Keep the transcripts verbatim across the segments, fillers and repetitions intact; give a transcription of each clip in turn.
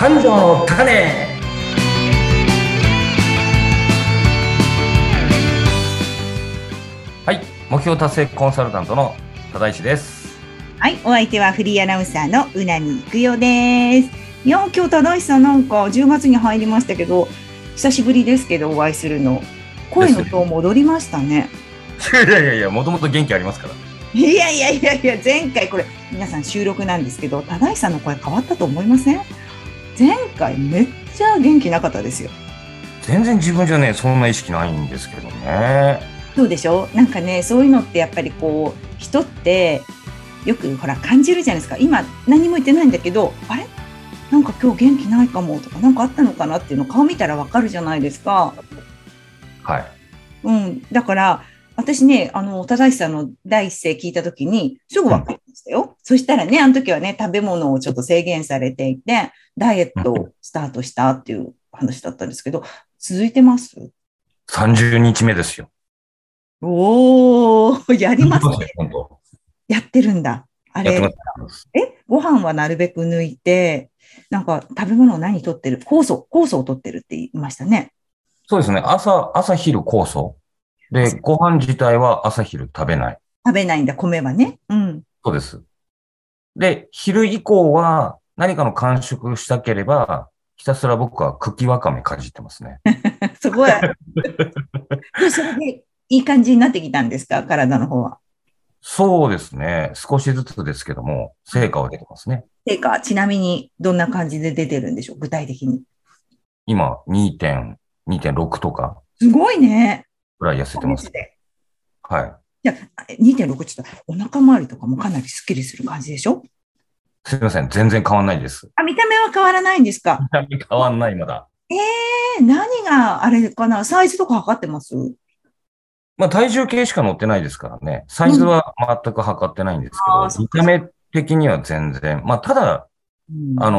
三条の種。はい、目標達成コンサルタントの只石です。 はい、お相手はフリーアナウンサーのうなみいくよです。いや、今日只石さん、なんかじゅうがつに入りましたけど、久しぶりですけどお会いするの、声のトーン戻りましたね。 いやいやいや、もともと元気ありますから。 いやいやいやいや、前回これ皆さん収録なんですけど、只石さんの声変わったと思いません？前回めっちゃ元気なかったですよ。 全然自分じゃね、そんな意識ないんですけどね。 そうでしょ？なんかね、そういうのってやっぱりこう人ってよくほら感じるじゃないですか。今何も言ってないんだけど、あれなんか今日元気ないかもとか、なんかあったのかなっていうの顔見たらわかるじゃないですか。 はい。 うん、だから私ね、あの只石さんの第一声聞いた時にすぐ分かりましたよ。うん、そしたらね、あの時はね、食べ物をちょっと制限されていてダイエットをスタートしたっていう話だったんですけど、続いてます？ さんじゅうにちめですよ。 おー、やりますね。 本当やってるんだ。あやってれ、 ます。 え、ご飯はなるべく抜いて、なんか食べ物を何取ってる？酵素、酵素を取ってるって言いましたね。 そうですね。朝、朝昼酵素。で、 朝ご飯自体は朝昼食べない。 食べないんだ、米はね。うん。 そうです。で、昼以降は何かの間食したければ、ひたすら僕は茎わかめかじってますね。 そこは、でそれでいい感じになってきたんですか、体の方は。 そうですね。少しずつですけども、成果は出てますね。 てか、ちなみにどんな感じで出てるんでしょう、具体的に。 今、にてん、にてんろくとかすごいね。 ぐらい痩せてます。 で。 はい。 じゃあ、にてんろくちょっとお腹周りとかもかなりスッキリする感じでしょ？ すみません。全然変わんないです。 あ、見た目は変わらないんですか？ 見た目変わんない、まだ。 ええー、何があれかな、サイズとか測ってます？ まあ、体重計しか乗ってないですからね。サイズうん。 は全く測ってないんですけああ、 ど、 そっかそっか。 見た目的には全然。まあ、ただ、 うん。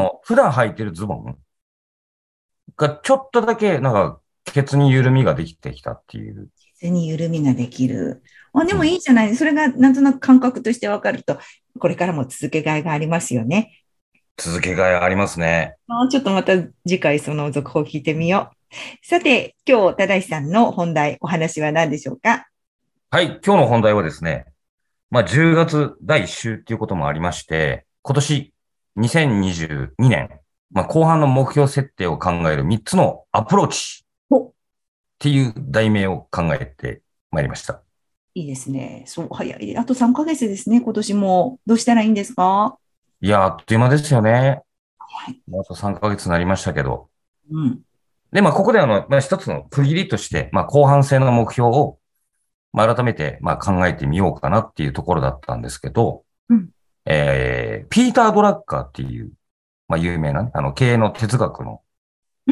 あの、普段履いてるズボンがちょっとだけ、なんか、ケツに緩みができてきたっていう。 背に緩みができる。あ、でうん。 もいいじゃない。それがなんとなく感覚として分かると、これからも続けがいがありますよね。 続けがいありますね。 あ、ちょっとまた次回その続報を聞いてみよう。さて、今日、正石さんの本題、お話は何でしょうか？ はい。今日の本題はですね、まあ、じゅうがつだいいっ週っていうこともありまして、今年にせんにじゅうにねん、まあ、後半の目標設定を考えるみっつのアプローチお、 っていう題名を考えてまいりました。 いいですね。そう、早い。あとさんかげつですね、今年も。どうしたらいいんですか？ いやー、あっという間ですよね。 はい。 もうあとさんかげつになりましたけど。 うん。 で、まあ、ここであの、まあ、一つの区切りとして、まあ、後半戦の目標を、まあ、改めて、まあ、考えてみようかなっていうところだったんですけど、 うん。 えー、ピーター・ドラッカーっていう、まあ、有名なね、あの、経営の哲学のうん。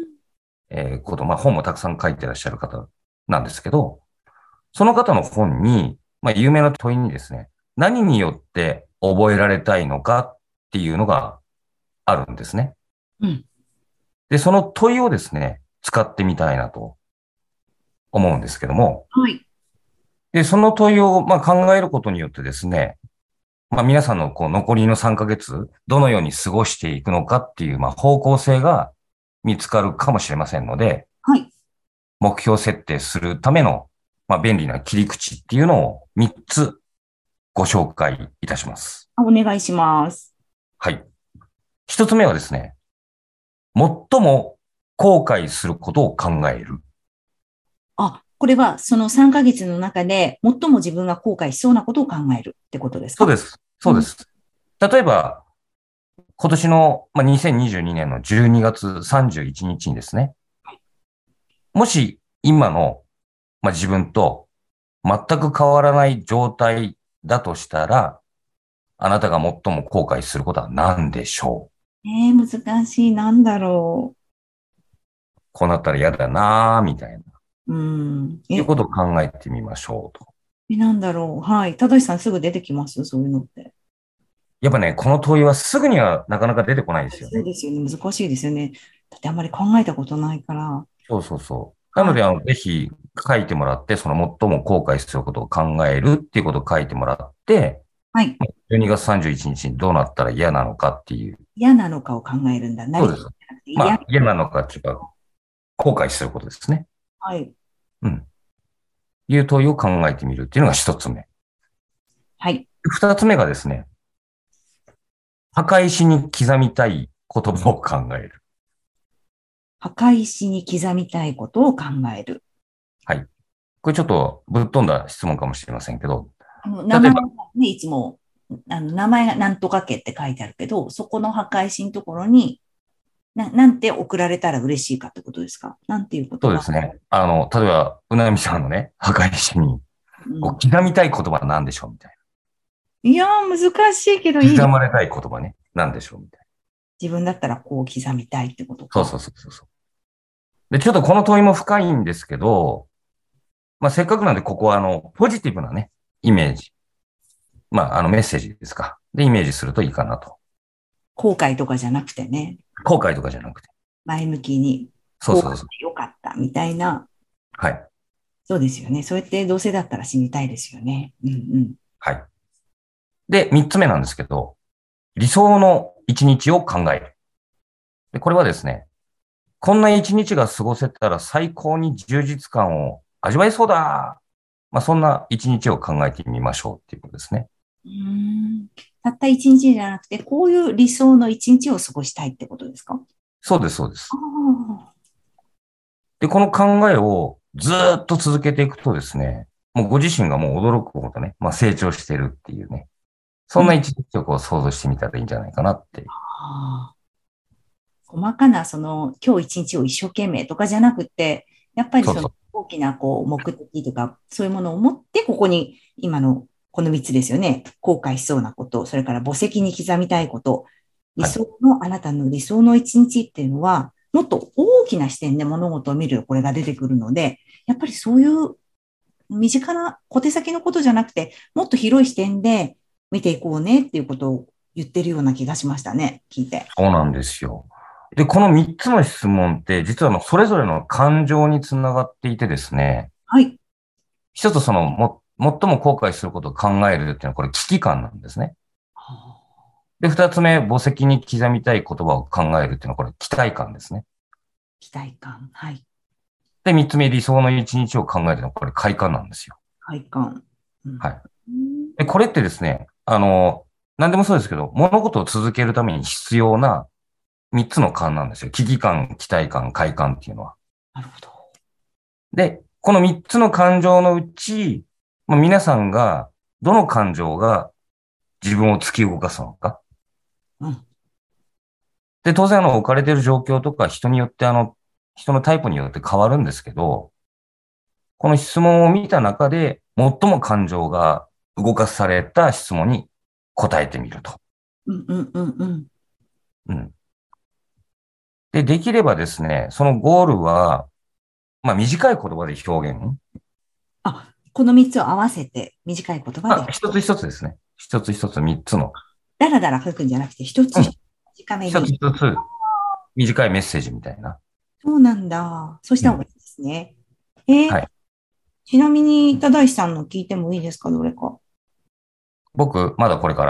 えーこと、まあ本もたくさん書いてらっしゃる方なんですけど、その方の本に、まあ有名な問いにですね、何によって覚えられたいのかっていうのがあるんですね。 うん。 で、その問いをですね、使ってみたいなと思うんですけども、 はい。 で、その問いをまあ考えることによってですね、まあ皆さんのこう残りのさんかげつ、どのように過ごしていくのかっていうまあ方向性が見つかるかもしれませんので、 はい。 目標設定するための、まあ、便利な切り口っていうのをみっつご紹介いたします。 あ、お願いします。 はい。ひとつめはですね、最も後悔することを考える。 あ、これはそのさんかげつの中で最も自分が後悔しそうなことを考えるってことですか？ そうです。そうん。 うです。例えば、今年の、まあ、にせんにじゅうにねんのじゅうにがつさんじゅういちにちにですね、もし今の、まあ、自分と全く変わらない状態だとしたら、あなたが最も後悔することは何でしょう？ えー、難しい。なんだろこうなったら嫌だなーみたいな。 う。うん。え、 いうことを考えてみましょうと。 えなんだろう。はい。正しさんすぐ出てきますそういうのって？ やっぱね、この問いはすぐにはなかなか出てこないですよね。 そうですよね。難しいですよね。だってあんまり考えたことないから。 そうそうそう。なのはい。 で、あの、ぜひ書いてもらって、その最も後悔することを考えるっていうことを書いてもらって、 はい。 じゅうにがつさんじゅういちにちにちにどうなったら嫌なのかっていう。 嫌なのかを考えるんだ。なりたいそうです。 じゃなくて嫌。 まあ、嫌なのかっていうか、後悔することですね。 はい。 うん。いう問いを考えてみるっていうのが一つ目。 はい。 二つ目がですね、墓石に刻みたい言葉を考える。 墓石に刻みたいことを考える。 はい。これちょっとぶっ飛んだ質問かもしれませんけど、 あの名前が例えば、 ね、いつも、あの、名前がなんとか家って書いてあるけど、そこの墓石のところに、な、なんて送られたら嬉しいかってことですか？なんていう言葉？ そうですね。あの、例えば、うなみさんのね、墓石に、こううん。 刻みたい言葉は何でしょうみたいいやー、難しいけどな。 いい。 刻まれたい言葉ね。何でしょうみたいな。 自分だったらこう刻みたいってことそうそか。 うそうそう。で、ちょっとこの問いも深いんですけど、まあ、せっかくなんで、ここは、あの、ポジティブなね、イメージ。まあ、あの、メッセージですか。で、イメージするといいかなと。 後悔とかじゃなくてね、 後悔とかじゃなくて。 前向きに、こうあっそうそうそう。 てよかったみたいな、 はい。 そうですよね。そうやってどうせだったら死にたいですよね。うんうん。 はい。で、三つ目なんですけど、理想の一日を考える。で、これはですね、こんな一日が過ごせたら最高に充実感を味わえそうだ。まあ、そんな一日を考えてみましょうっていうことですね。 うーん。たった一日じゃなくて、こういう理想の一日を過ごしたいってことですか？ そうです、そうであす。 あ、 で、この考えをずーっと続けていくとですね、もうご自身がもう驚くほどね、まあ、成長してるっていうね、そうん。 んな一日をこう想像してみたらいいんじゃないかなって。 ああ、細かな、その、今日一日を一生懸命とかじゃなくて、やっぱりそのそうそう。 大きなこう目的とか、そういうものを持って、ここに今のこのみっつですよね。後悔しそうなこと、それから墓石に刻みたいこと、理はい。 想の、あなたの理想の一日っていうのは、もっと大きな視点で物事を見る、これが出てくるので、やっぱりそういう身近な小手先のことじゃなくて、もっと広い視点で見ていこうねっていうことを言ってるような気がしましたね、聞いて。 そうなんですよ。で、このみっつの質問って、実はあのそれぞれの感情につながっていてですね、 はい。 一つその、も、最も後悔することを考えるっていうのは、これ危機感なんですね。で、二つ目、墓石に刻みたい言葉を考えるっていうのは、これ期待感ですね。 期待感。はい。 で、三つ目、理想の一日を考えるのは、これ快感なんですよ。 快感。うん。 はい。で、これってですね、あの、何でもそうですけど、物事を続けるために必要な三つの感なんですよ。危機感、期待感、快感っていうのは。 なるほど。 で、この三つの感情のうち、まあ、皆さんが、どの感情が自分を突き動かすのか。 うん。 で、当然、あの、置かれている状況とか、人によって、あの、人のタイプによって変わるんですけど、この質問を見た中で、最も感情が動かされた質問に答えてみると。 うんうんうんうん。 うん。で、できればですね、そのゴールは、まあ、短い言葉で表現。 あ、このみっつを合わせて短い言葉まあ、 で、 一つ一つですね。一つ一つ三つの。 だらだら書くんじゃなくて、一つ一つうん。 短め一つに。 一つ短いメッセージみたいな。 そうなんだ。そうしうん。 た方がいいですね。えーはい。 ちなみに、正石さんの聞いてもいいですか？どれか。 僕、まだこれから。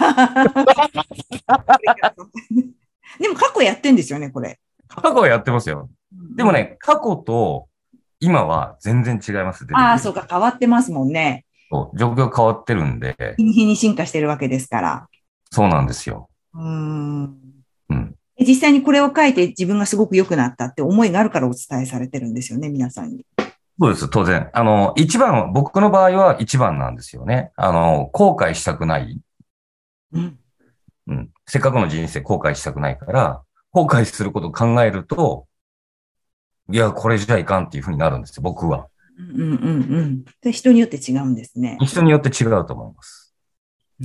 でも過去やってんですよね、これ。過去。 過去はやってますよ。 うんうん。 でもね、過去と今は全然違います。出てああ、 くる。 そうか、変わってますもんね。 そう状況変わってるんで、 日に日に進化してるわけですから。 そうなんですよ。 うーん。 うん。 実際にこれを書いて自分がすごく良くなったって思いがあるからお伝えされてるんですよね、皆さんに。 そうです、当然。あの、一番、僕の場合は一番なんですよね。あの、後悔したくない。 うん。 うん。せっかくの人生後悔したくないから、後悔することを考えると、いや、これじゃいかんっていうふうになるんですよ、僕は。 うんうんうんうん。で、人によって違うんですね。 人によって違うと思います。 うん。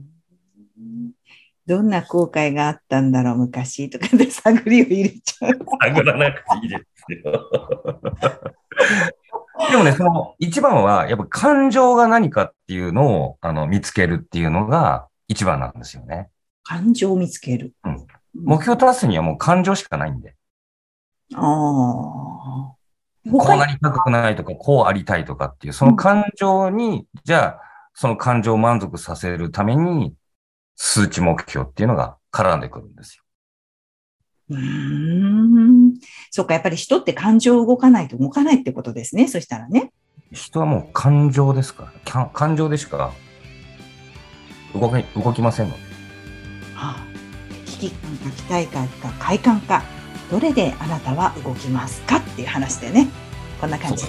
どんな後悔があったんだろう、昔とかで探りを入れちゃう。 探らなくていいですよ。でもね、その一番は、やっぱ感情が何かっていうのを、あの、見つけるっていうのが一番なんですよね。 感情を見つける。 うん。 うん、 目標達成にはもう感情しかないんで。 ああ。他に、 こうなりたくないとか、こうありたいとかっていう、そのうん、 感情に、じゃあ、 その感情を満足させるために、数値目標っていうのが絡んでくるんですよ。 うーん。そうか、やっぱり人って感情動かないと動かないってことですね。そしたらね。 人はもう感情ですから、感情でしか動き、動きませんので。 はあ、危機感か期待感か快感か、どれであなたは動きますかっていう話でね。こんな感じ。さ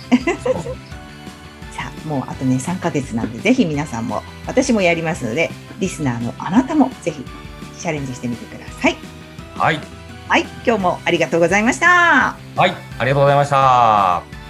あ、もうあとね、さんかげつなんで、ぜひ皆さんも、私もやりますので、リスナーのあなたもぜひチャレンジしてみてください。 はい。 はい、今日もありがとうございました。 はい、ありがとうございました。